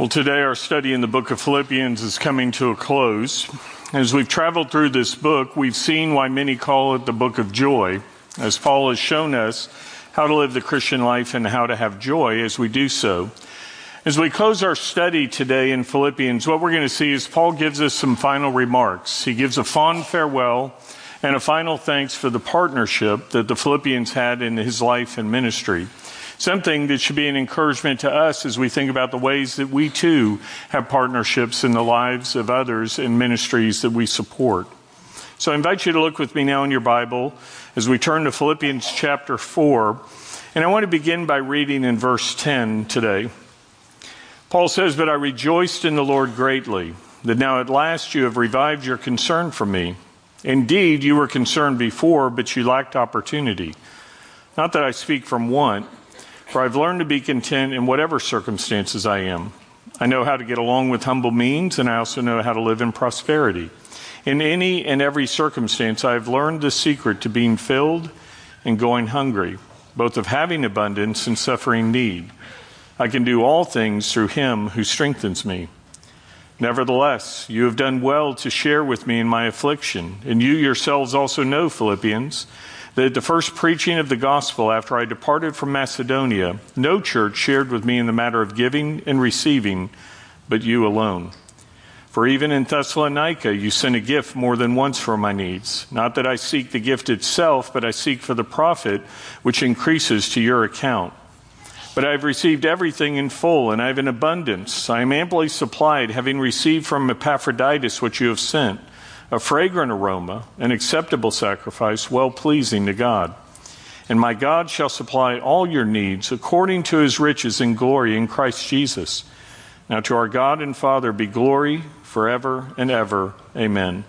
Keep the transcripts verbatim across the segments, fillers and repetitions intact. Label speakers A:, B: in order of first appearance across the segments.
A: Well, today our study in the book of Philippians is coming to a close. As we've traveled through this book, we've seen why many call it the book of joy, as Paul has shown us how to live the Christian life and how to have joy as we do so. As we close our study today in Philippians, what we're going to see is Paul gives us some final remarks. He gives a fond farewell and a final thanks for the partnership that the Philippians had in his life and ministry. Something that should be an encouragement to us as we think about the ways that we too have partnerships in the lives of others in ministries that we support. So I invite you to look with me now in your Bible as we turn to Philippians chapter four. And I want to begin by reading in verse ten today. Paul says, "But I rejoiced in the Lord greatly, that now at last you have revived your concern for me. Indeed, you were concerned before, but you lacked opportunity. Not that I speak from want, for I've learned to be content in whatever circumstances I am. I know how to get along with humble means, and I also know how to live in prosperity. In any and every circumstance, I have learned the secret to being filled and going hungry, both of having abundance and suffering need. I can do all things through him who strengthens me. Nevertheless, you have done well to share with me in my affliction, and you yourselves also know, Philippians, that at the first preaching of the gospel after I departed from Macedonia, no church shared with me in the matter of giving and receiving, but you alone. For even in Thessalonica you sent a gift more than once for my needs. Not that I seek the gift itself, but I seek for the profit which increases to your account. But I have received everything in full, and I have an abundance. I am amply supplied, having received from Epaphroditus what you have sent, a fragrant aroma, an acceptable sacrifice, well-pleasing to God. And my God shall supply all your needs according to his riches and glory in Christ Jesus. Now to our God and Father be glory forever and ever. Amen."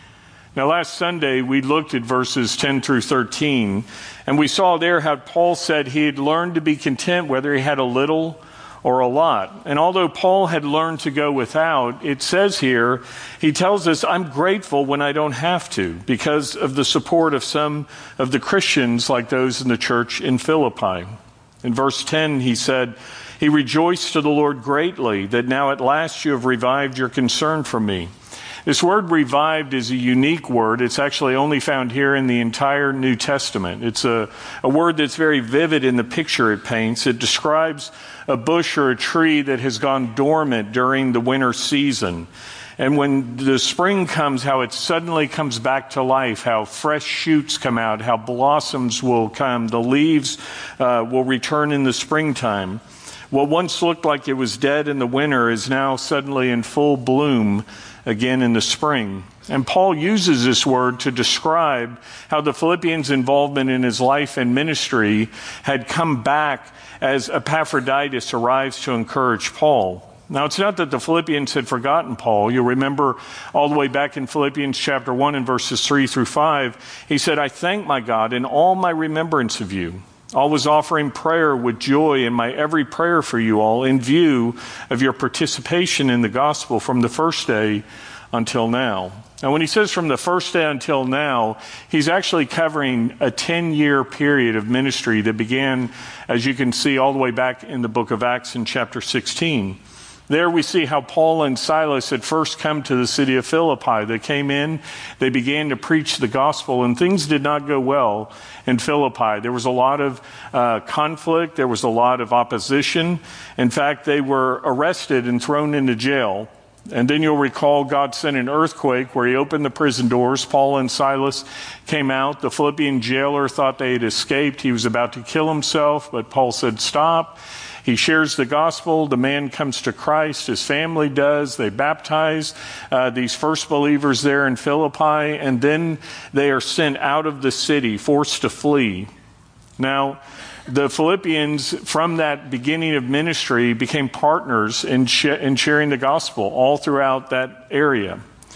A: Now last Sunday we looked at verses ten through thirteen, and we saw there how Paul said he had learned to be content whether he had a little or a lot. And although Paul had learned to go without, it says here, he tells us, I'm grateful when I don't have to because of the support of some of the Christians like those in the church in Philippi. In verse ten, he said, he rejoiced to the Lord greatly that now at last you have revived your concern for me. This word revived is a unique word. It's actually only found here in the entire New Testament. It's a, a word that's very vivid in the picture it paints. It describes a bush or a tree that has gone dormant during the winter season. And when the spring comes, how it suddenly comes back to life, how fresh shoots come out, how blossoms will come, the leaves uh, will return in the springtime. What once looked like it was dead in the winter is now suddenly in full bloom again in the spring. And Paul uses this word to describe how the Philippians' involvement in his life and ministry had come back as Epaphroditus arrives to encourage Paul. Now, it's not that the Philippians had forgotten Paul. You'll remember all the way back in Philippians chapter one and verses three through five, he said, I thank my God in all my remembrance of you. Always offering prayer with joy in my every prayer for you all in view of your participation in the gospel from the first day until now. Now, when he says from the first day until now, he's actually covering a ten-year period of ministry that began, as you can see, all the way back in the book of Acts in chapter sixteen. There we see how Paul and Silas had first come to the city of Philippi. They came in, they began to preach the gospel, and things did not go well in Philippi. There was a lot of uh, conflict. There was a lot of opposition. In fact, they were arrested and thrown into jail. And then you'll recall God sent an earthquake where he opened the prison doors. Paul and Silas came out. The Philippian jailer thought they had escaped. He was about to kill himself, but Paul said, stop. He shares the gospel. The man comes to Christ. His family does. They baptize uh, these first believers there in Philippi, and then they are sent out of the city, forced to flee. Now, the Philippians, from that beginning of ministry, became partners in, sh- in sharing the gospel all throughout that area.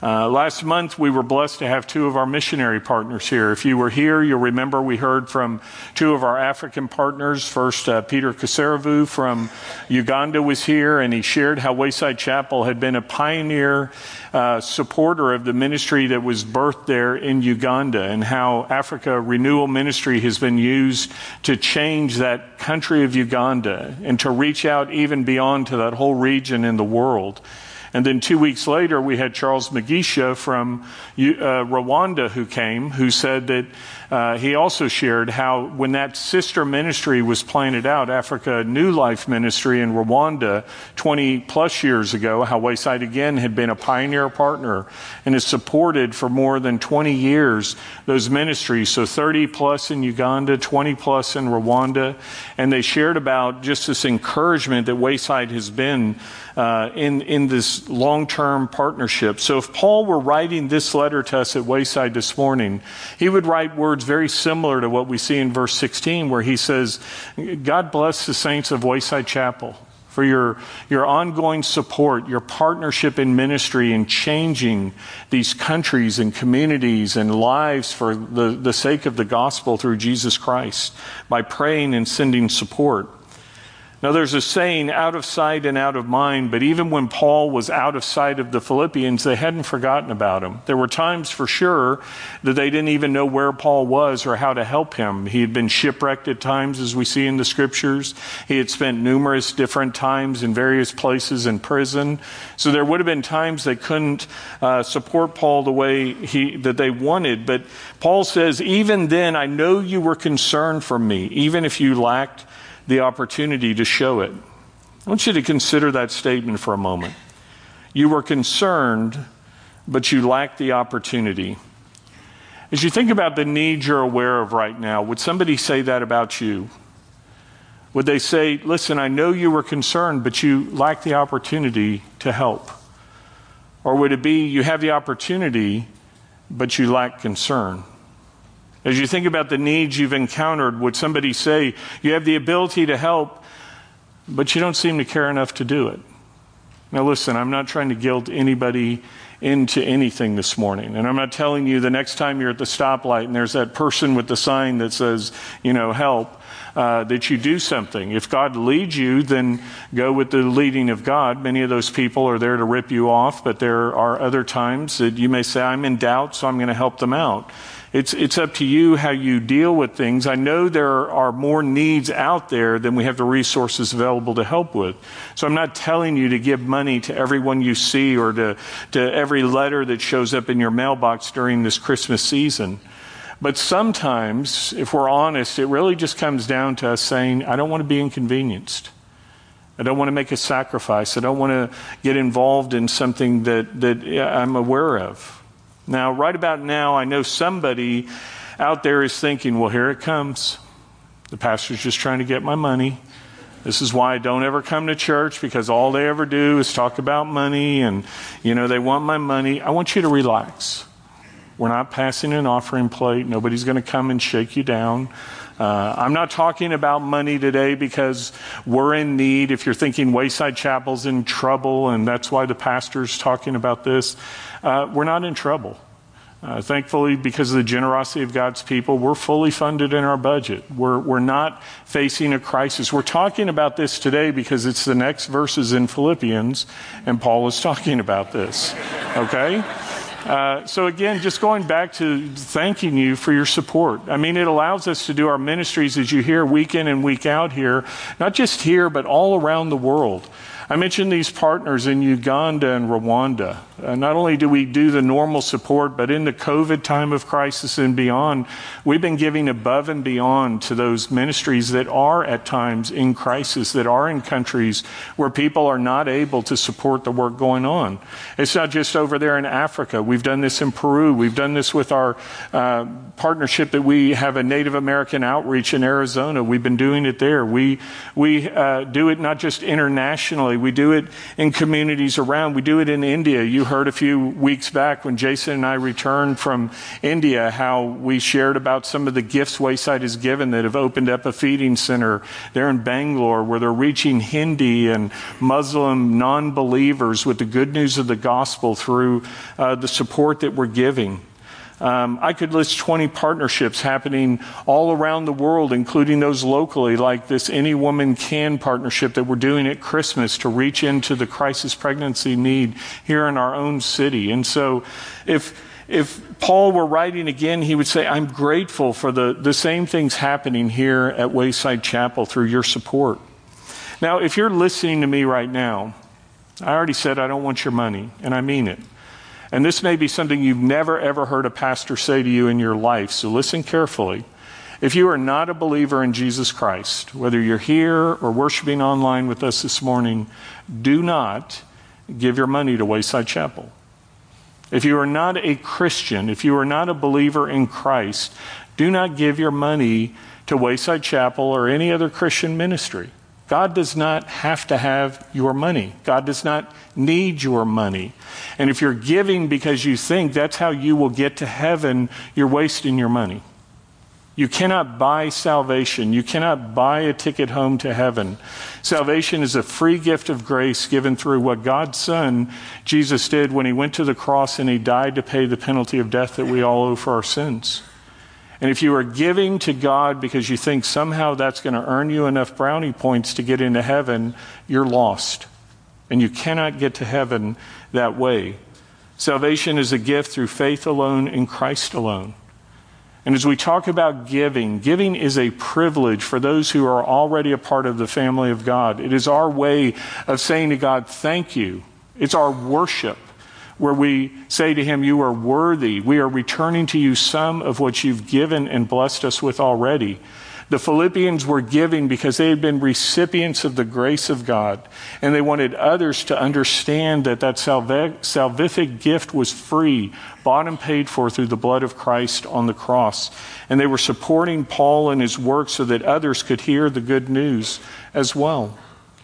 A: Uh, last month, we were blessed to have two of our missionary partners here. If you were here, you'll remember we heard from two of our African partners. First, uh, Peter Kasaravu from Uganda was here, and he shared how Wayside Chapel had been a pioneer uh, supporter of the ministry that was birthed there in Uganda, and how Africa Renewal Ministry has been used to change that country of Uganda and to reach out even beyond to that whole region in the world. And then two weeks later, we had Charles Mugisha from uh, Rwanda who came, who said that uh, he also shared how when that sister ministry was planted out, Africa New Life Ministry in Rwanda twenty plus years ago, how Wayside again had been a pioneer partner and has supported for more than twenty years those ministries. So thirty plus in Uganda, twenty plus in Rwanda. And they shared about just this encouragement that Wayside has been uh, in, in this long-term partnership. So if Paul were writing this letter to us at Wayside this morning, he would write words very similar to what we see in verse sixteen, where he says, God bless the saints of Wayside Chapel for your, your ongoing support, your partnership in ministry and changing these countries and communities and lives for the, the sake of the gospel through Jesus Christ by praying and sending support. Now, there's a saying, out of sight and out of mind, but even when Paul was out of sight of the Philippians, they hadn't forgotten about him. There were times for sure that they didn't even know where Paul was or how to help him. He had been shipwrecked at times, as we see in the scriptures. He had spent numerous different times in various places in prison. So there would have been times they couldn't uh, support Paul the way he that they wanted. But Paul says, even then, I know you were concerned for me, even if you lacked the opportunity to show it. I want you to consider that statement for a moment. You were concerned, but you lacked the opportunity. As you think about the needs you're aware of right now, would somebody say that about you? Would they say, listen, I know you were concerned, but you lacked the opportunity to help? Or would it be, you have the opportunity, but you lack concern? As you think about the needs you've encountered, would somebody say, you have the ability to help, but you don't seem to care enough to do it? Now listen, I'm not trying to guilt anybody into anything this morning. And I'm not telling you the next time you're at the stoplight and there's that person with the sign that says, you know, help, uh, that you do something. If God leads you, then go with the leading of God. Many of those people are there to rip you off, but there are other times that you may say, I'm in doubt, so I'm going to help them out. It's it's up to you how you deal with things. I know there are more needs out there than we have the resources available to help with. So I'm not telling you to give money to everyone you see or to, to every letter that shows up in your mailbox during this Christmas season. But sometimes, if we're honest, it really just comes down to us saying, I don't want to be inconvenienced. I don't want to make a sacrifice. I don't want to get involved in something that, that I'm aware of. Now, right about now, I know somebody out there is thinking, well, here it comes. The pastor's just trying to get my money. This is why I don't ever come to church, because all they ever do is talk about money and, you know, they want my money. I want you to relax. We're not passing an offering plate. Nobody's going to come and shake you down. Uh, I'm not talking about money today because we're in need. If you're thinking Wayside Chapel's in trouble and that's why the pastor's talking about this, uh, we're not in trouble. Uh, thankfully, because of the generosity of God's people, we're fully funded in our budget. We're, we're not facing a crisis. We're talking about this today because it's the next verses in Philippians, and Paul is talking about this. Okay? Uh, so again, just going back to thanking you for your support. I mean, it allows us to do our ministries, as you hear, week in and week out here, not just here, but all around the world. I mentioned these partners in Uganda and Rwanda. Uh, not only do we do the normal support, but in the COVID time of crisis and beyond, we've been giving above and beyond to those ministries that are at times in crisis, that are in countries where people are not able to support the work going on. It's not just over there in Africa. We've done this in Peru. We've done this with our uh, partnership that we have a Native American outreach in Arizona. We've been doing it there. We, we uh, do it not just internationally, family. We do it in communities around. We do it in India. You heard a few weeks back when Jason and I returned from India how we shared about some of the gifts Wayside has given that have opened up a feeding center there in Bangalore where they're reaching Hindi and Muslim non-believers with the good news of the gospel through uh, the support that we're giving. Um, I could list twenty partnerships happening all around the world, including those locally, like this Any Woman Can partnership that we're doing at Christmas to reach into the crisis pregnancy need here in our own city. And so if if Paul were writing again, he would say, I'm grateful for the, the same things happening here at Wayside Chapel through your support. Now, if you're listening to me right now, I already said I don't want your money, and I mean it. And this may be something you've never, ever heard a pastor say to you in your life, so listen carefully. If you are not a believer in Jesus Christ, whether you're here or worshiping online with us this morning, do not give your money to Wayside Chapel. If you are not a Christian, if you are not a believer in Christ, do not give your money to Wayside Chapel or any other Christian ministry. God does not have to have your money. God does not need your money. And if you're giving because you think that's how you will get to heaven, you're wasting your money. You cannot buy salvation. You cannot buy a ticket home to heaven. Salvation is a free gift of grace given through what God's Son, Jesus, did when he went to the cross and he died to pay the penalty of death that we all owe for our sins. And if you are giving to God because you think somehow that's going to earn you enough brownie points to get into heaven, you're lost. And you cannot get to heaven that way. Salvation is a gift through faith alone in Christ alone. And as we talk about giving, giving is a privilege for those who are already a part of the family of God. It is our way of saying to God, thank you. It's our worship, where we say to him, you are worthy. We are returning to you some of what you've given and blessed us with already. The Philippians were giving because they had been recipients of the grace of God, and they wanted others to understand that that salv- salvific gift was free, bought and paid for through the blood of Christ on the cross. And they were supporting Paul in his work so that others could hear the good news as well.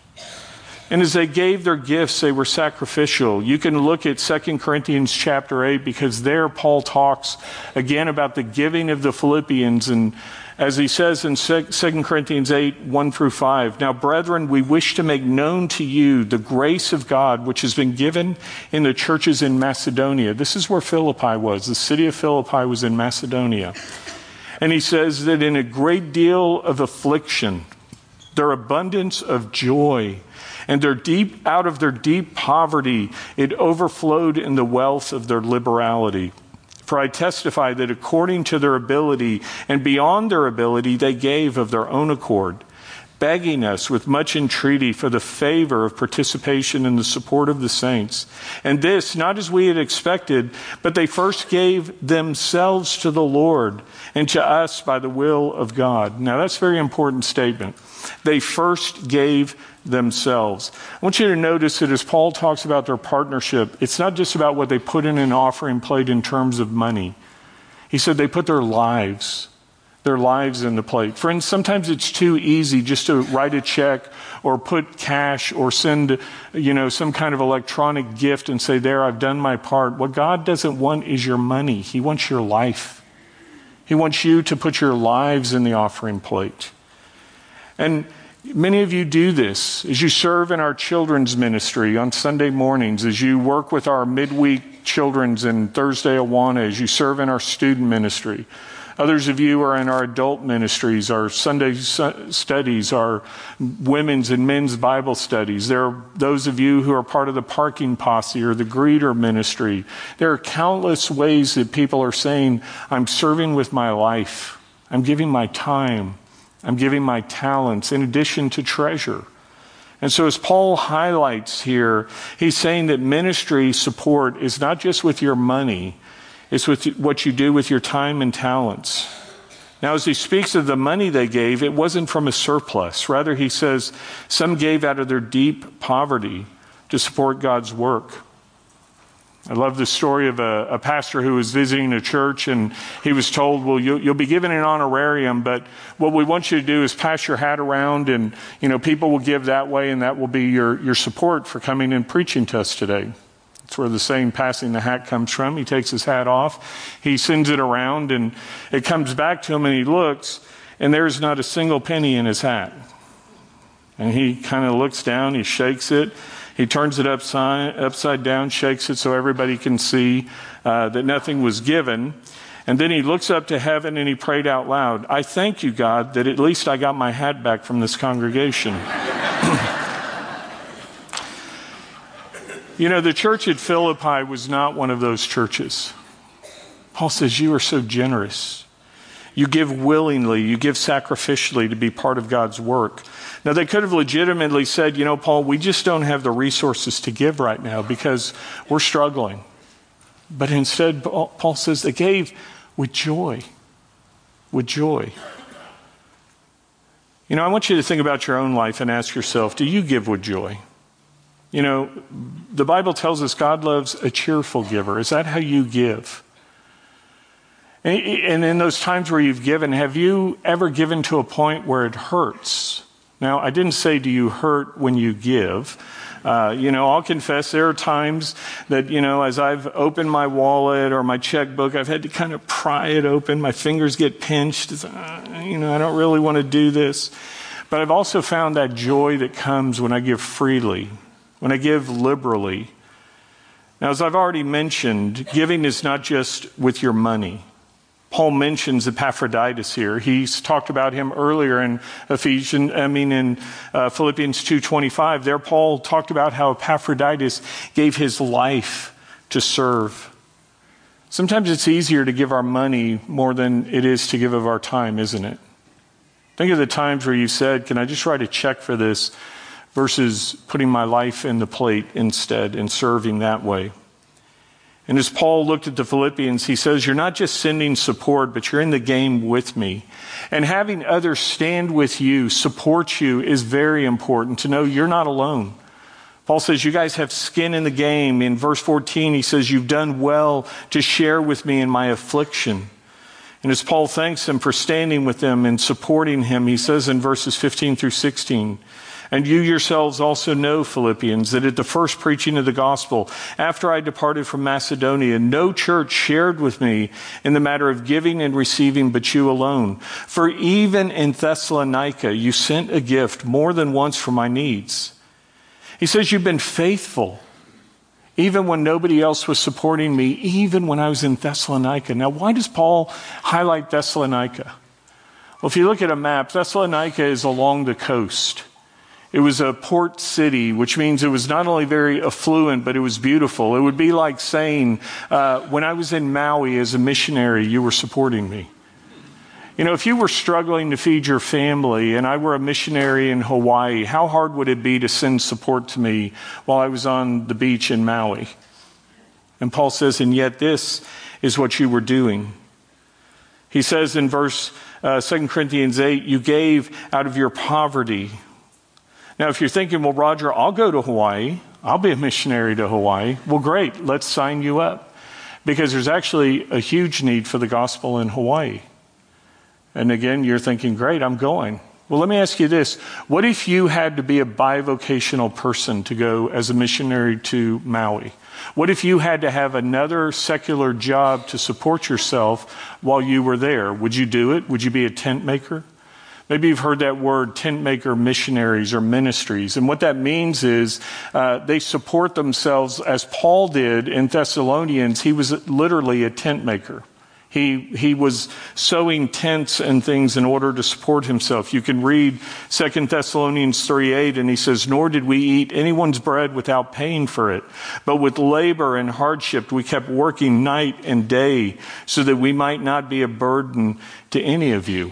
A: And as they gave their gifts, they were sacrificial. You can look at Second Corinthians chapter eight, because there Paul talks again about the giving of the Philippians. And as he says in Second Corinthians eight, one through five, now, brethren, we wish to make known to you the grace of God which has been given in the churches in Macedonia. This is where Philippi was. The city of Philippi was in Macedonia. And he says that in a great deal of affliction, their abundance of joy, and their deep, out of their deep poverty, it overflowed in the wealth of their liberality. For I testify that according to their ability and beyond their ability, they gave of their own accord, begging us with much entreaty for the favor of participation in the support of the saints. And this, not as we had expected, but they first gave themselves to the Lord and to us by the will of God. Now, that's a very important statement. They first gave themselves. I want you to notice that as Paul talks about their partnership, it's not just about what they put in an offering plate in terms of money. He said they put their lives, their lives in the plate. Friends, sometimes it's too easy just to write a check or put cash or send, you know, some kind of electronic gift and say, there, I've done my part. What God doesn't want is your money. He wants your life. He wants you to put your lives in the offering plate. And many of you do this as you serve in our children's ministry on Sunday mornings, as you work with our midweek children's and Thursday Awana, as you serve in our student ministry. Others of you are in our adult ministries, our Sunday studies, our women's and men's Bible studies. There are those of you who are part of the parking posse or the greeter ministry. There are countless ways that people are saying, I'm serving with my life. I'm giving my time. I'm giving my talents in addition to treasure. And so as Paul highlights here, he's saying that ministry support is not just with your money, it's with what you do with your time and talents. Now, as he speaks of the money they gave, it wasn't from a surplus. Rather, he says some gave out of their deep poverty to support God's work. I love the story of a, a pastor who was visiting a church, and he was told, well, you'll, you'll be given an honorarium, but what we want you to do is pass your hat around, and, you know, people will give that way, and that will be your, your support for coming and preaching to us today. That's where the saying passing the hat comes from. He takes his hat off, he sends it around, and it comes back to him, and he looks, and there's not a single penny in his hat. And he kind of looks down, he shakes it, he turns it upside, upside down, shakes it so everybody can see uh, that nothing was given. And then he looks up to heaven and he prayed out loud, I thank you, God, that at least I got my hat back from this congregation. You know, the church at Philippi was not one of those churches. Paul says, you are so generous. You give willingly, you give sacrificially to be part of God's work. Now, they could have legitimately said, you know, Paul, we just don't have the resources to give right now because we're struggling. But instead, Paul says they gave with joy, with joy. You know, I want you to think about your own life and ask yourself, do you give with joy? You know, the Bible tells us God loves a cheerful giver. Is that how you give? And in those times where you've given, have you ever given to a point where it hurts? Now, I didn't say, do you hurt when you give? Uh, you know, I'll confess there are times that, you know, as I've opened my wallet or my checkbook, I've had to kind of pry it open. My fingers get pinched. It's, uh, you know, I don't really want to do this. But I've also found that joy that comes when I give freely, when I give liberally. Now, as I've already mentioned, giving is not just with your money. Paul mentions Epaphroditus here. He's talked about him earlier in Ephesians, I mean in uh, Philippians two twenty-five. There Paul talked about how Epaphroditus gave his life to serve. Sometimes it's easier to give our money more than it is to give of our time, isn't it? Think of the times where you said, can I just write a check for this versus putting my life in the plate instead and serving that way. And as Paul looked at the Philippians, he says, you're not just sending support, but you're in the game with me. And having others stand with you, support you, is very important to know you're not alone. Paul says, you guys have skin in the game. In verse fourteen, he says, you've done well to share with me in my affliction. And as Paul thanks them for standing with them and supporting him, he says in verses fifteen through sixteen, and you yourselves also know, Philippians, that at the first preaching of the gospel, after I departed from Macedonia, no church shared with me in the matter of giving and receiving but you alone. For even in Thessalonica, you sent a gift more than once for my needs. He says you've been faithful, even when nobody else was supporting me, even when I was in Thessalonica. Now, why does Paul highlight Thessalonica? Well, if you look at a map, Thessalonica is along the coast. It was a port city, which means it was not only very affluent, but it was beautiful. It would be like saying, uh, when I was in Maui as a missionary, you were supporting me. You know, if you were struggling to feed your family and I were a missionary in Hawaii, how hard would it be to send support to me while I was on the beach in Maui? And Paul says, and yet this is what you were doing. He says in verse uh, Second Corinthians eight, you gave out of your poverty. Now, if you're thinking, well, Roger, I'll go to Hawaii. I'll be a missionary to Hawaii. Well, great. Let's sign you up. Because there's actually a huge need for the gospel in Hawaii. And again, you're thinking, great, I'm going. Well, let me ask you this. What if you had to be a bivocational person to go as a missionary to Maui? What if you had to have another secular job to support yourself while you were there? Would you do it? Would you be a tent maker? Maybe you've heard that word, tent maker missionaries or ministries. And what that means is uh, they support themselves as Paul did in Thessalonians. He was literally a tent maker. He he was sewing tents and things in order to support himself. You can read Second Thessalonians three eight, and he says, nor did we eat anyone's bread without paying for it. But with labor and hardship, we kept working night and day so that we might not be a burden to any of you.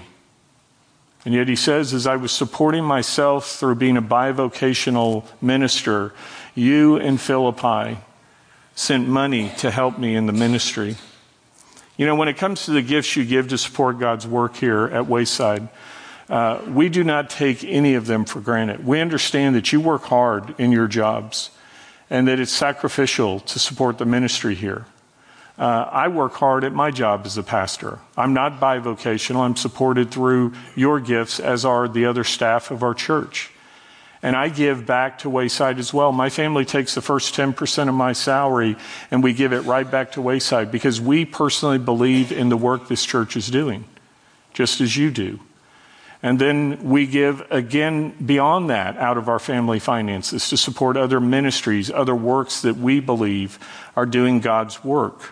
A: And yet he says, as I was supporting myself through being a bivocational minister, you in Philippi sent money to help me in the ministry. You know, when it comes to the gifts you give to support God's work here at Wayside, uh, we do not take any of them for granted. We understand that you work hard in your jobs. and that it's sacrificial to support the ministry here. Uh, I work hard at my job as a pastor. I'm not bivocational. I'm supported through your gifts, as are the other staff of our church. And I give back to Wayside as well. My family takes the first ten percent of my salary, and we give it right back to Wayside because we personally believe in the work this church is doing, just as you do. And then we give again beyond that out of our family finances to support other ministries, other works that we believe are doing God's work.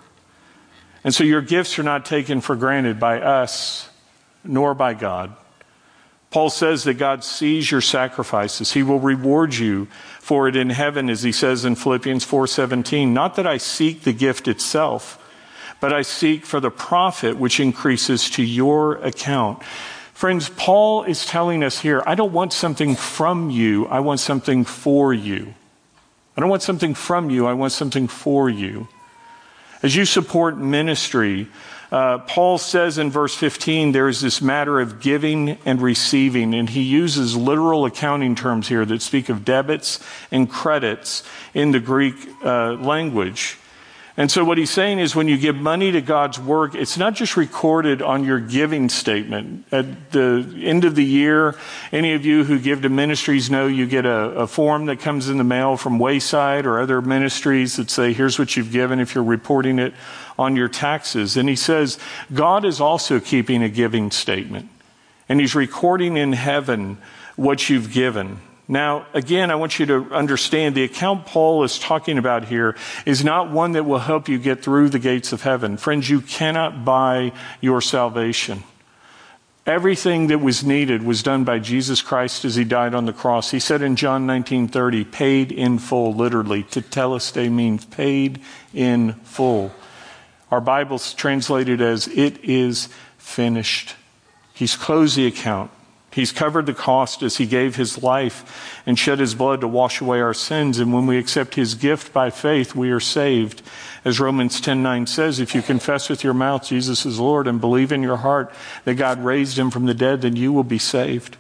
A: And so your gifts are not taken for granted by us, nor by God. Paul says that God sees your sacrifices. He will reward you for it in heaven, as he says in Philippians four seventeen. Not that I seek the gift itself, but I seek for the profit which increases to your account. Friends, Paul is telling us here, I don't want something from you, I want something for you. I don't want something from you, I want something for you. As you support ministry, uh, Paul says in verse fifteen, there is this matter of giving and receiving, and he uses literal accounting terms here that speak of debits and credits in the Greek uh, language. And so what he's saying is when you give money to God's work, it's not just recorded on your giving statement. At the end of the year, any of you who give to ministries know you get a, a form that comes in the mail from Wayside or other ministries that say, here's what you've given if you're reporting it on your taxes. And he says, God is also keeping a giving statement. And he's recording in heaven what you've given. Now, again, I want you to understand the account Paul is talking about here is not one that will help you get through the gates of heaven. Friends, you cannot buy your salvation. Everything that was needed was done by Jesus Christ as he died on the cross. He said in John nineteen thirty, paid in full, literally. Tetelestai means paid in full. Our Bible's translated as it is finished. He's closed the account. He's covered the cost as he gave his life and shed his blood to wash away our sins. And when we accept his gift by faith, we are saved. As Romans ten nine says, if you confess with your mouth Jesus is Lord and believe in your heart that God raised him from the dead, then you will be saved.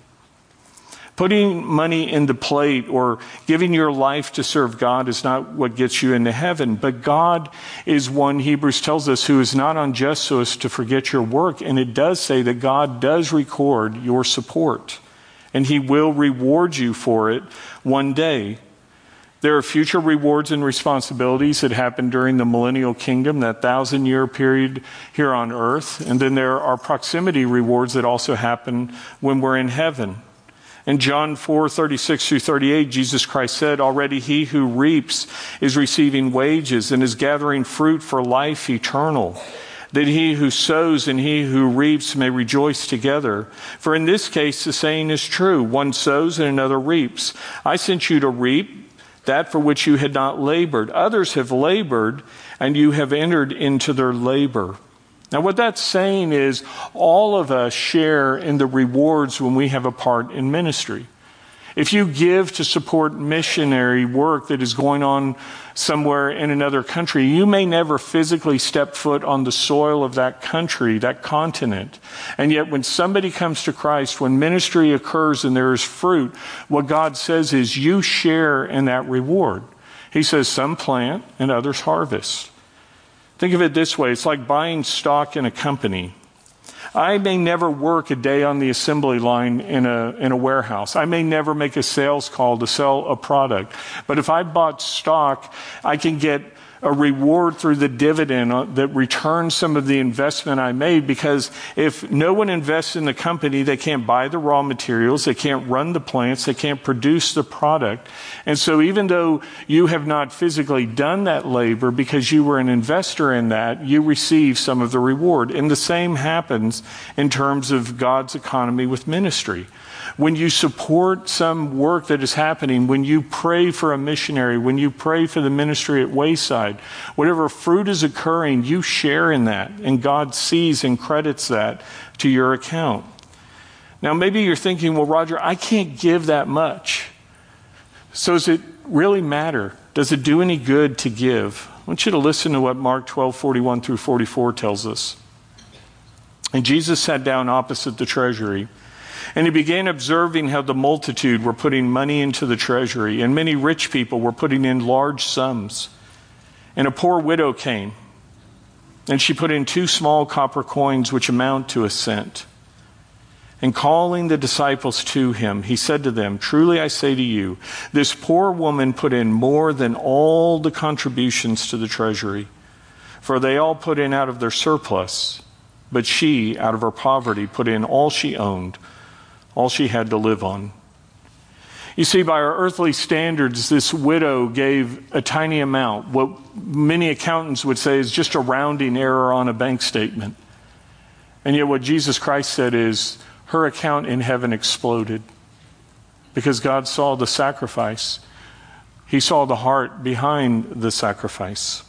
A: Putting money in the plate or giving your life to serve God is not what gets you into heaven. But God is one, Hebrews tells us, who is not unjust so as to forget your work. And it does say that God does record your support. And he will reward you for it one day. There are future rewards and responsibilities that happen during the millennial kingdom, that thousand-year period here on earth. And then there are proximity rewards that also happen when we're in heaven. In John four thirty-six through thirty-eight, Jesus Christ said, already he who reaps is receiving wages and is gathering fruit for life eternal, that he who sows and he who reaps may rejoice together. For in this case, the saying is true, one sows and another reaps. I sent you to reap that for which you had not labored. Others have labored, and you have entered into their labor. Now, what that's saying is all of us share in the rewards when we have a part in ministry. If you give to support missionary work that is going on somewhere in another country, you may never physically step foot on the soil of that country, that continent. And yet when somebody comes to Christ, when ministry occurs and there is fruit, what God says is you share in that reward. He says some plant and others harvest. Think of it this way. It's like buying stock in a company. I may never work a day on the assembly line in a, in a warehouse. I may never make a sales call to sell a product. But if I bought stock, I can get a reward through the dividend that returns some of the investment I made, because if no one invests in the company, they can't buy the raw materials, they can't run the plants, they can't produce the product. And so even though you have not physically done that labor, because you were an investor in that, you receive some of the reward. And the same happens in terms of God's economy with ministry. When you support some work that is happening, when you pray for a missionary, when you pray for the ministry at Wayside, whatever fruit is occurring, you share in that, and God sees and credits that to your account. Now, maybe you're thinking, well, Roger, I can't give that much. So does it really matter? Does it do any good to give? I want you to listen to what Mark twelve forty-one through forty-four tells us. And Jesus sat down opposite the treasury. And he began observing how the multitude were putting money into the treasury, and many rich people were putting in large sums. And a poor widow came, and she put in two small copper coins, which amount to a cent. And calling the disciples to him, he said to them, "Truly I say to you, this poor woman put in more than all the contributions to the treasury. For they all put in out of their surplus, but she, out of her poverty, put in all she owned, all she had to live on." You see, by our earthly standards, this widow gave a tiny amount, what many accountants would say is just a rounding error on a bank statement. And yet what Jesus Christ said is, her account in heaven exploded because God saw the sacrifice. He saw the heart behind the sacrifice.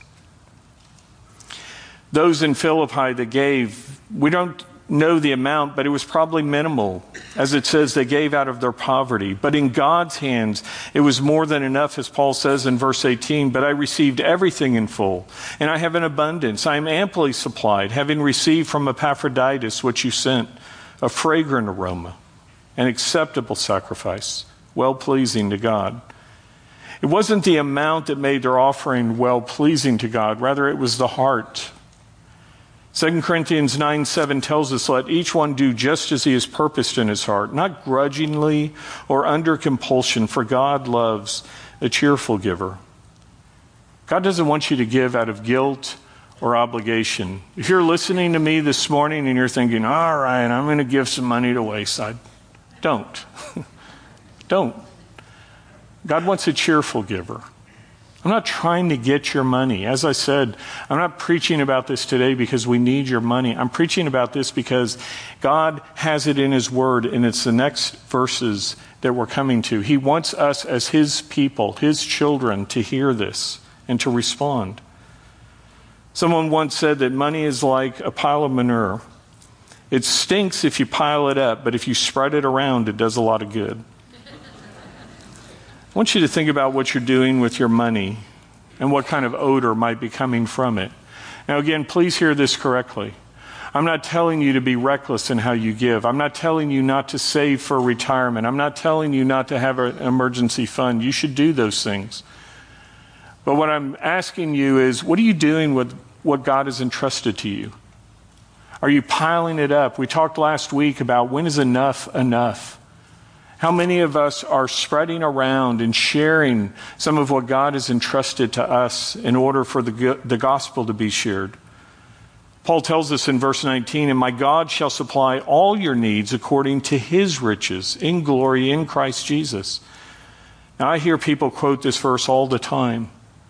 A: Those in Philippi that gave, we don't know the amount, but it was probably minimal. As it says, they gave out of their poverty. But in God's hands, it was more than enough, as Paul says in verse eighteen, "But I received everything in full, and I have an abundance. I am amply supplied, having received from Epaphroditus what you sent, a fragrant aroma, an acceptable sacrifice, well-pleasing to God." It wasn't the amount that made their offering well-pleasing to God. Rather, it was the heart. Second Corinthians nine seven tells us, "Let each one do just as he has purposed in his heart, not grudgingly or under compulsion, for God loves a cheerful giver." God doesn't want you to give out of guilt or obligation. If you're listening to me this morning and you're thinking, "All right, I'm going to give some money to Wayside," don't. Don't. God wants a cheerful giver. I'm not trying to get your money. As I said, I'm not preaching about this today because we need your money. I'm preaching about this because God has it in his word, and it's the next verses that we're coming to. He wants us as his people, his children, to hear this and to respond. Someone once said that money is like a pile of manure. It stinks if you pile it up, but if you spread it around, it does a lot of good. I want you to think about what you're doing with your money and what kind of odor might be coming from it. Now again, please hear this correctly. I'm not telling you to be reckless in how you give. I'm not telling you not to save for retirement. I'm not telling you not to have an emergency fund. You should do those things. But what I'm asking you is, what are you doing with what God has entrusted to you? Are you piling it up? We talked last week about when is enough enough? How many of us are spreading around and sharing some of what God has entrusted to us in order for the, the gospel to be shared? Paul tells us in verse nineteen, "And my God shall supply all your needs according to his riches in glory in Christ Jesus." Now I hear people quote this verse all the time,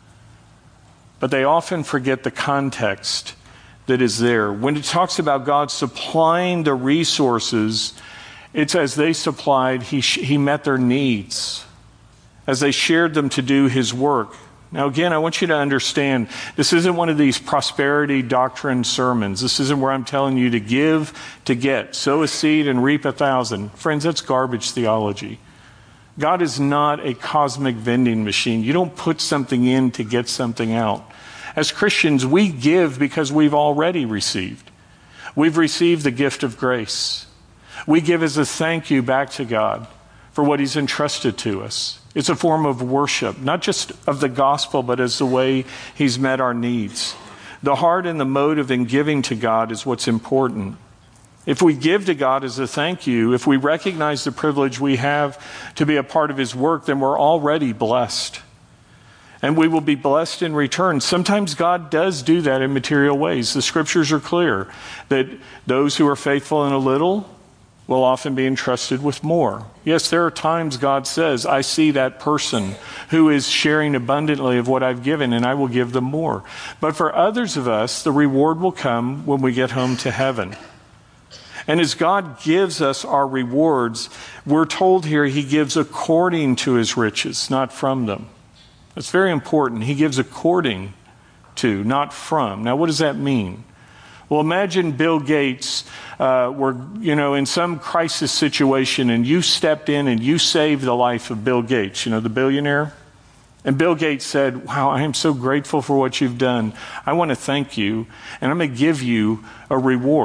A: but they often forget the context that is there. When it talks about God supplying the resources, it's as they supplied, he, he met their needs, as they shared them to do his work. Now again, I want you to understand, this isn't one of these prosperity doctrine sermons. This isn't where I'm telling you to give to get, sow a seed and reap a thousand. Friends, that's garbage theology. God is not a cosmic vending machine. You don't put something in to get something out. As Christians, we give because we've already received. We've received the gift of grace. We give as a thank you back to God for what he's entrusted to us. It's a form of worship, not just of the gospel, but as the way he's met our needs. The heart and the motive in giving to God is what's important. If we give to God as a thank you, if we recognize the privilege we have to be a part of his work, then we're already blessed. And we will be blessed in return. Sometimes God does do that in material ways. The scriptures are clear that those who are faithful in a little will often be entrusted with more. Yes, there are times God says, "I see that person who is sharing abundantly of what I've given, and I will give them more." But for others of us, the reward will come when we get home to heaven. And as God gives us our rewards, we're told here he gives according to his riches, not from them. That's very important. He gives according to, not from. Now, what does that mean? Well, imagine Bill Gates uh, were, you know, in some crisis situation, and you stepped in and you saved the life of Bill Gates, you know, the billionaire. And Bill Gates said, "Wow, I am so grateful for what you've done. I want to thank you, and I'm going to give you a reward."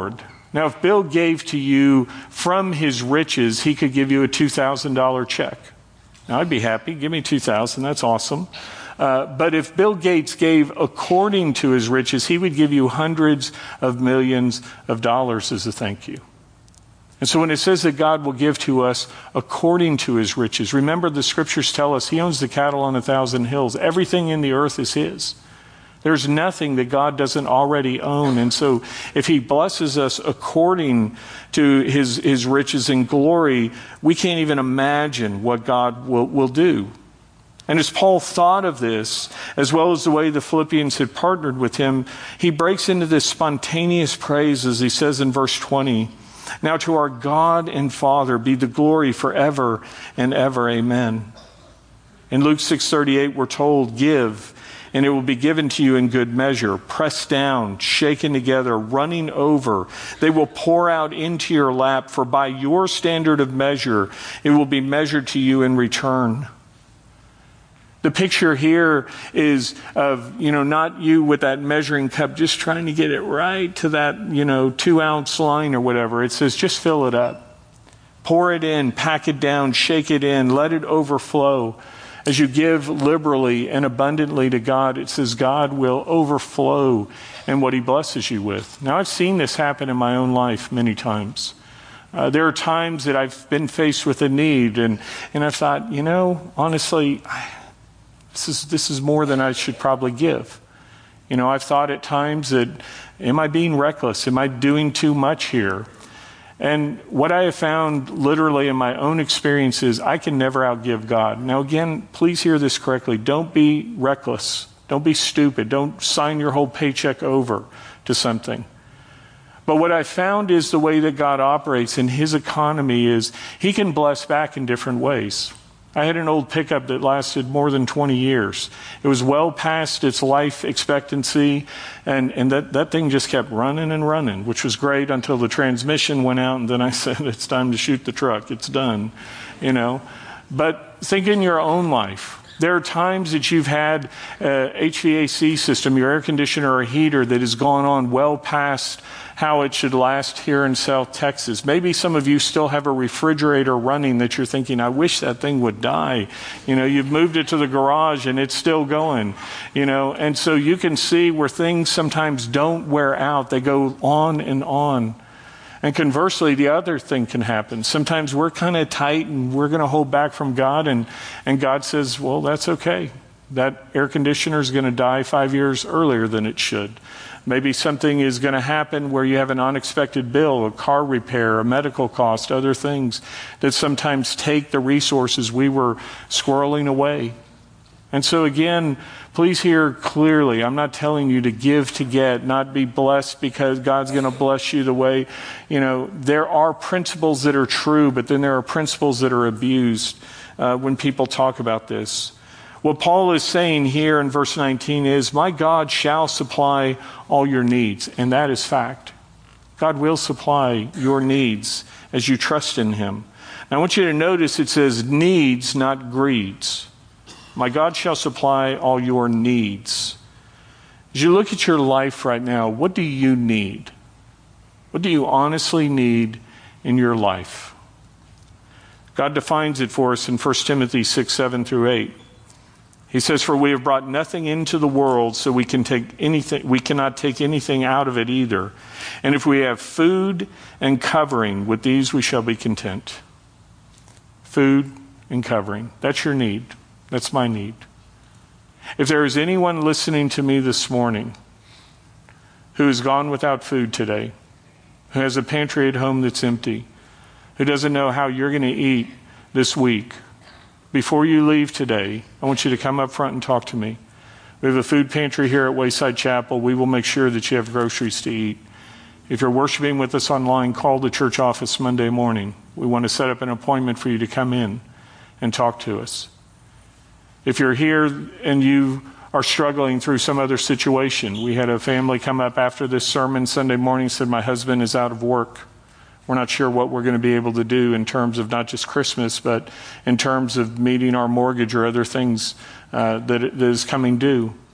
A: Now, if Bill gave to you from his riches, he could give you a two thousand dollars check. Now, I'd be happy. Give me two thousand dollars. That's awesome. Uh, but if Bill Gates gave according to his riches, he would give you hundreds of millions of dollars as a thank you. And so when it says that God will give to us according to his riches, remember the scriptures tell us he owns the cattle on a thousand hills. Everything in the earth is his. There's nothing that God doesn't already own. And so if he blesses us according to his, his riches and glory, we can't even imagine what God will, will do. And as Paul thought of this, as well as the way the Philippians had partnered with him, he breaks into this spontaneous praise as he says in verse twenty, "Now to our God and Father be the glory forever and ever. Amen." In Luke six thirty-eight, we're told, "Give, and it will be given to you in good measure, pressed down, shaken together, running over. They will pour out into your lap, for by your standard of measure, it will be measured to you in return." The picture here is of, you know, not you with that measuring cup just trying to get it right to that, you know, two ounce line or whatever. It says just fill it up. Pour it in, pack it down, shake it in, let it overflow. As you give liberally and abundantly to God, it says God will overflow in what he blesses you with. Now, I've seen this happen in my own life many times. Uh, there are times that I've been faced with a need, and, and I've thought, you know, honestly, this is, this is more than I should probably give. You know, I've thought at times that, am I being reckless? Am I doing too much here? And what I have found literally in my own experience is I can never outgive God. Now again, please hear this correctly. Don't be reckless. Don't be stupid. Don't sign your whole paycheck over to something. But what I found is the way that God operates in his economy is he can bless back in different ways. I had an old pickup that lasted more than twenty years. It was well past its life expectancy, and, and that, that thing just kept running and running, which was great until the transmission went out, and then I said, it's time to shoot the truck. It's done, you know. But think in your own life. There are times that you've had a H V A C system, your air conditioner or heater, that has gone on well past how it should last here in South Texas. Maybe some of you still have a refrigerator running that you're thinking, I wish that thing would die. You know, you've moved it to the garage and it's still going, you know, and so you can see where things sometimes don't wear out. They go on and on. And conversely, the other thing can happen. Sometimes we're kind of tight and we're going to hold back from God, and, and God says, well, that's okay. That air conditioner is going to die five years earlier than it should. Maybe something is going to happen where you have an unexpected bill, a car repair, a medical cost, other things that sometimes take the resources we were squirreling away. And so again, please hear clearly, I'm not telling you to give to get, not be blessed because God's going to bless you the way, you know, there are principles that are true, but then there are principles that are abused uh, when people talk about this. What Paul is saying here in verse nineteen is, my God shall supply all your needs. And that is fact. God will supply your needs as you trust in him. Now I want you to notice it says needs, not greeds. My God shall supply all your needs. As you look at your life right now, what do you need? What do you honestly need in your life? God defines it for us in First Timothy six, seven through eight. He says, for we have brought nothing into the world, so we can take anything, we cannot take anything out of it either. And if we have food and covering, with these we shall be content. Food and covering. That's your need. That's my need. If there is anyone listening to me this morning who has gone without food today, who has a pantry at home that's empty, who doesn't know how you're going to eat this week, before you leave today, I want you to come up front and talk to me. We have a food pantry here at Wayside Chapel. We will make sure that you have groceries to eat. If you're worshiping with us online, call the church office Monday morning. We want to set up an appointment for you to come in and talk to us. If you're here and you are struggling through some other situation, we had a family come up after this sermon Sunday morning, said, my husband is out of work. We're not sure what we're going to be able to do in terms of not just Christmas, but in terms of meeting our mortgage or other things uh, that, that is coming due.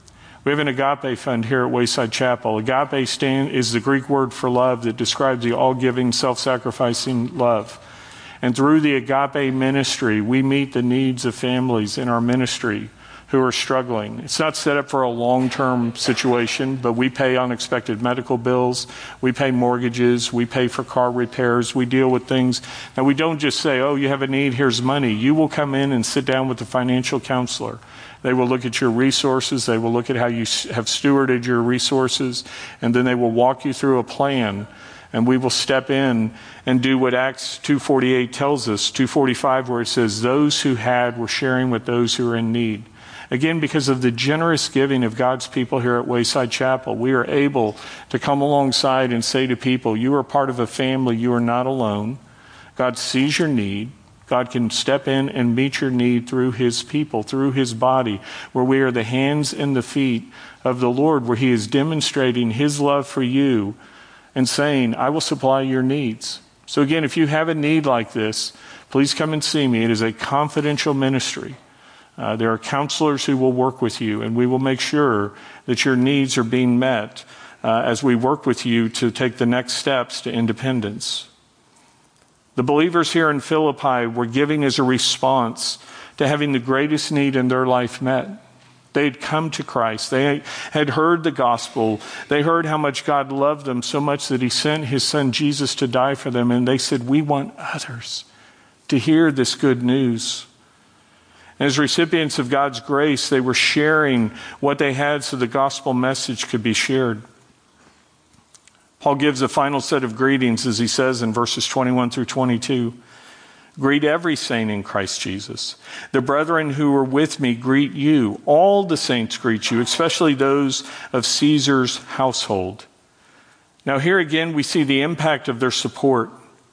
A: We have an agape fund here at Wayside Chapel. Agape stand is the Greek word for love that describes the all-giving, self-sacrificing love. And through the agape ministry, we meet the needs of families in our ministry who are struggling. It's not set up for a long-term situation, but we pay unexpected medical bills, we pay mortgages, we pay for car repairs, we deal with things. Now, we don't just say, oh, you have a need, here's money. You will come in and sit down with the financial counselor. They will look at your resources, they will look at how you have stewarded your resources, and then they will walk you through a plan. And we will step in and do what Acts two forty-eight tells us, two forty-five, where it says, those who had were sharing with those who are in need. Again, because of the generous giving of God's people here at Wayside Chapel, we are able to come alongside and say to people, you are part of a family, you are not alone. God sees your need. God can step in and meet your need through his people, through his body, where we are the hands and the feet of the Lord, where he is demonstrating his love for you and saying, I will supply your needs. So again, if you have a need like this, please come and see me. It is a confidential ministry. Uh, there are counselors who will work with you, and we will make sure that your needs are being met uh, as we work with you to take the next steps to independence. The believers here in Philippi were giving as a response to having the greatest need in their life met. They had come to Christ. They had heard the gospel. They heard how much God loved them, so much that he sent his son Jesus to die for them. And they said, we want others to hear this good news. As recipients of God's grace, they were sharing what they had so the gospel message could be shared. Paul gives a final set of greetings, as he says in verses twenty-one through twenty-two. Greet every saint in Christ Jesus. The brethren who are with me greet you. All the saints greet you, especially those of Caesar's household. Now here again, we see the impact of their support.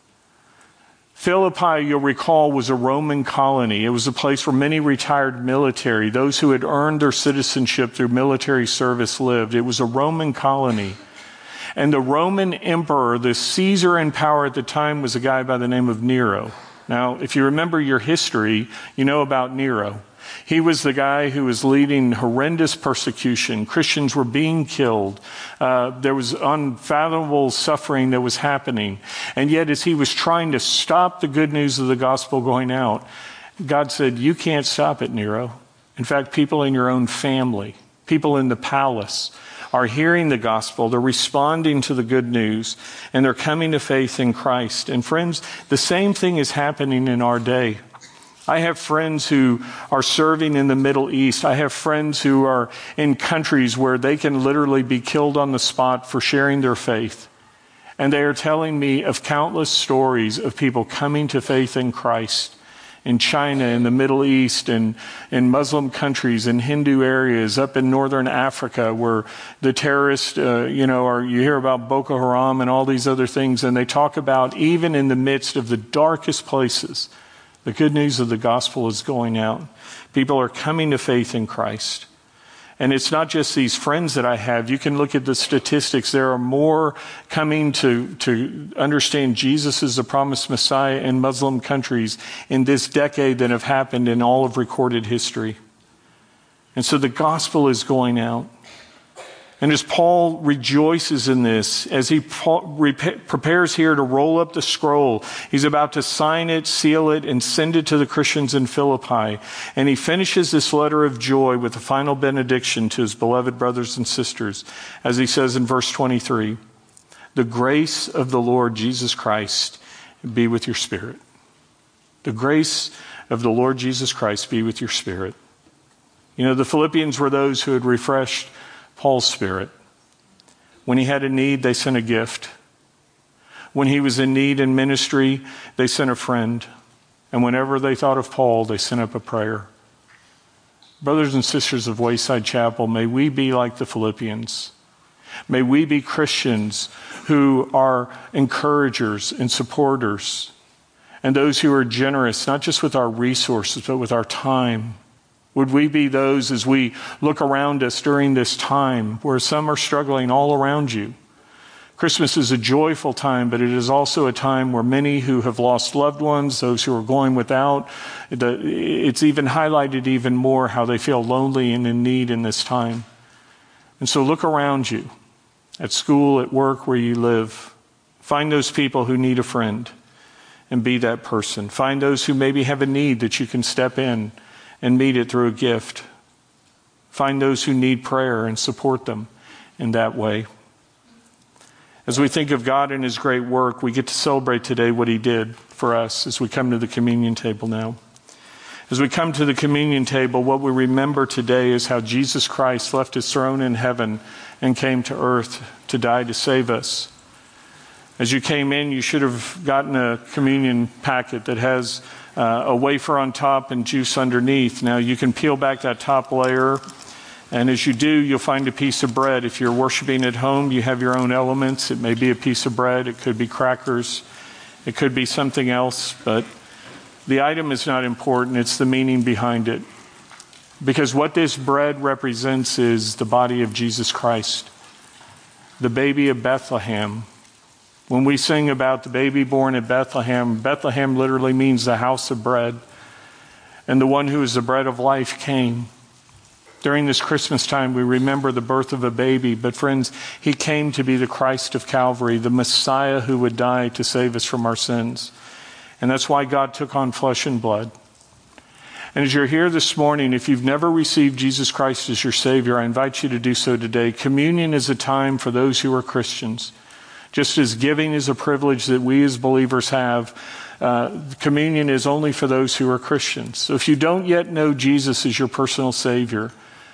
A: Philippi, you'll recall, was a Roman colony. It was a place where many retired military, those who had earned their citizenship through military service, lived. It was a Roman colony. And the Roman emperor, the Caesar in power at the time, was a guy by the name of Nero. Now, if you remember your history, you know about Nero. He was the guy who was leading horrendous persecution. Christians were being killed. Uh, there was unfathomable suffering that was happening. And yet, as he was trying to stop the good news of the gospel going out, God said, you can't stop it, Nero. In fact, people in your own family, people in the palace, are hearing the gospel, they're responding to the good news, and they're coming to faith in Christ. And friends, the same thing is happening in our day. I have friends who are serving in the Middle East. I have friends who are in countries where they can literally be killed on the spot for sharing their faith. And they are telling me of countless stories of people coming to faith in Christ in China, in the Middle East, and in Muslim countries, in Hindu areas, up in northern Africa, where the terrorists, uh, you know, are, you hear about Boko Haram and all these other things, and they talk about even in the midst of the darkest places, the good news of the gospel is going out. People are coming to faith in Christ. And it's not just these friends that I have. You can look at the statistics. There are more coming to, to understand Jesus as the promised Messiah in Muslim countries in this decade than have happened in all of recorded history. And so the gospel is going out. And as Paul rejoices in this, as he prepares here to roll up the scroll, he's about to sign it, seal it, and send it to the Christians in Philippi. And he finishes this letter of joy with a final benediction to his beloved brothers and sisters, as he says in verse twenty-three, the grace of the Lord Jesus Christ be with your spirit. The grace of the Lord Jesus Christ be with your spirit. You know, the Philippians were those who had refreshed Paul's spirit. When he had a need, they sent a gift. When he was in need in ministry, they sent a friend. And whenever they thought of Paul, they sent up a prayer. Brothers and sisters of Wayside Chapel, may we be like the Philippians. May we be Christians who are encouragers and supporters, and those who are generous, not just with our resources, but with our time. Would we be those, as we look around us during this time where some are struggling all around you? Christmas is a joyful time, but it is also a time where many who have lost loved ones, those who are going without, it's even highlighted even more how they feel lonely and in need in this time. And so look around you, at school, at work, where you live. Find those people who need a friend and be that person. Find those who maybe have a need that you can step in and meet it through a gift. Find those who need prayer and support them in that way. As we think of God and his great work, we get to celebrate today what he did for us as we come to the communion table now. As we come to the communion table, what we remember today is how Jesus Christ left his throne in heaven and came to earth to die to save us. As you came in, you should have gotten a communion packet that has uh, a wafer on top and juice underneath. Now you can peel back that top layer, and as you do, you'll find a piece of bread. If you're worshiping at home, you have your own elements. It may be a piece of bread, it could be crackers, it could be something else, but the item is not important, it's the meaning behind it. Because what this bread represents is the body of Jesus Christ, the baby of Bethlehem. When we sing about the baby born at Bethlehem, Bethlehem literally means the house of bread. And the one who is the bread of life came. During this Christmas time, we remember the birth of a baby. But friends, he came to be the Christ of Calvary, the Messiah who would die to save us from our sins. And that's why God took on flesh and blood. And as you're here this morning, if you've never received Jesus Christ as your Savior, I invite you to do so today. Communion is a time for those who are Christians. Just as giving is a privilege that we as believers have, uh, communion is only for those who are Christians. So if you don't yet know Jesus as your personal Savior,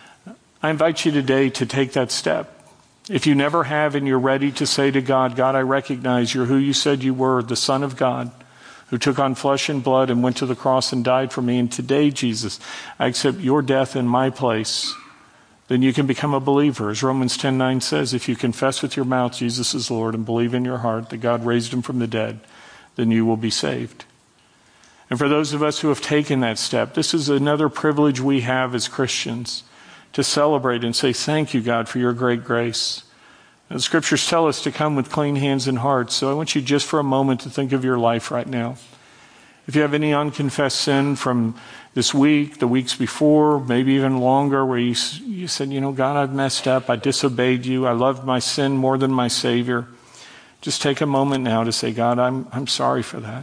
A: I invite you today to take that step. If you never have and you're ready to say to God, God, I recognize you're who you said you were, the Son of God, who took on flesh and blood and went to the cross and died for me. And today, Jesus, I accept your death in my place. Then you can become a believer. As Romans ten nine says, if you confess with your mouth Jesus is Lord and believe in your heart that God raised him from the dead, then you will be saved. And for those of us who have taken that step, this is another privilege we have as Christians, to celebrate and say, thank you, God, for your great grace. And the scriptures tell us to come with clean hands and hearts. So I want you just for a moment to think of your life right now. If you have any unconfessed sin from this week, the weeks before, maybe even longer, where you, you said, you know, God, I've messed up. I disobeyed you. I loved my sin more than my Savior. Just take a moment now to say, God, I'm, I'm sorry for that.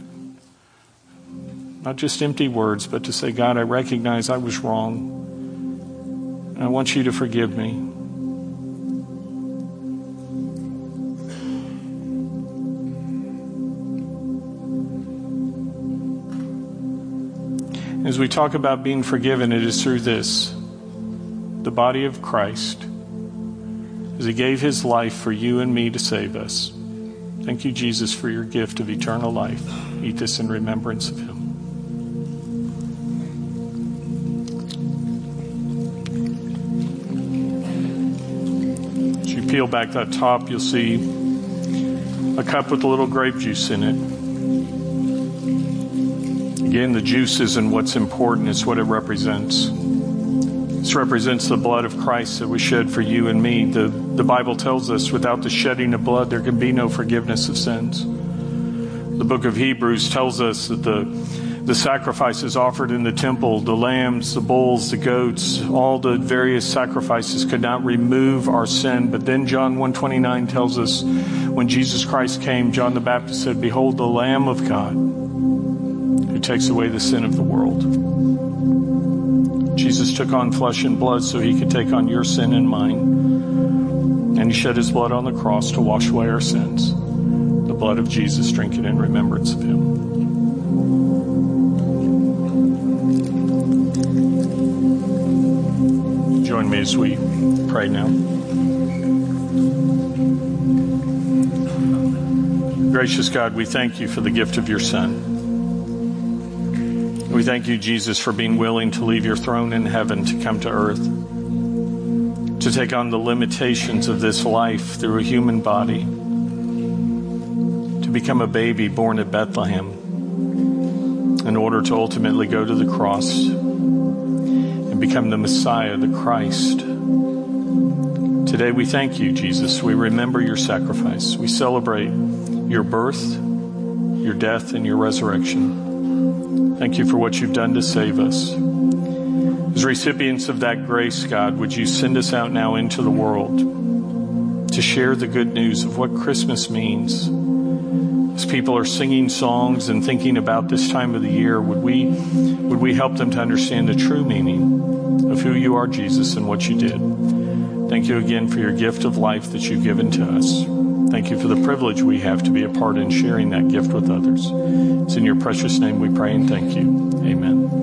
A: Not just empty words, but to say, God, I recognize I was wrong. I want you to forgive me. As we talk about being forgiven, it is through this, the body of Christ, as he gave his life for you and me to save us. Thank you, Jesus, for your gift of eternal life. Eat this in remembrance of him. Peel back that top, you'll see a cup with a little grape juice in it. Again, the juice isn't what's important, it's what it represents. This represents the blood of Christ that was shed for you and me. The, the Bible tells us without the shedding of blood, there can be no forgiveness of sins. The book of Hebrews tells us that the The sacrifices offered in the temple, the lambs, the bulls, the goats, all the various sacrifices could not remove our sin. But then John one twenty-nine tells us when Jesus Christ came, John the Baptist said, behold, the Lamb of God who takes away the sin of the world. Jesus took on flesh and blood so he could take on your sin and mine. And he shed his blood on the cross to wash away our sins. The blood of Jesus, drink it in remembrance of him. Join me as we pray now. Gracious God, we thank you for the gift of your Son. We thank you, Jesus, for being willing to leave your throne in heaven to come to earth, to take on the limitations of this life through a human body, to become a baby born at Bethlehem in order to ultimately go to the cross and become the Messiah, the Christ. Today we thank you, Jesus. We remember your sacrifice. We celebrate your birth, your death, and your resurrection. Thank you for what you've done to save us. As recipients of that grace, God, would you send us out now into the world to share the good news of what Christmas means? As people are singing songs and thinking about this time of the year, would we would we help them to understand the true meaning of who you are, Jesus, and what you did? Thank you again for your gift of life that you've given to us. Thank you for the privilege we have to be a part in sharing that gift with others. It's in your precious name we pray and thank you. Amen.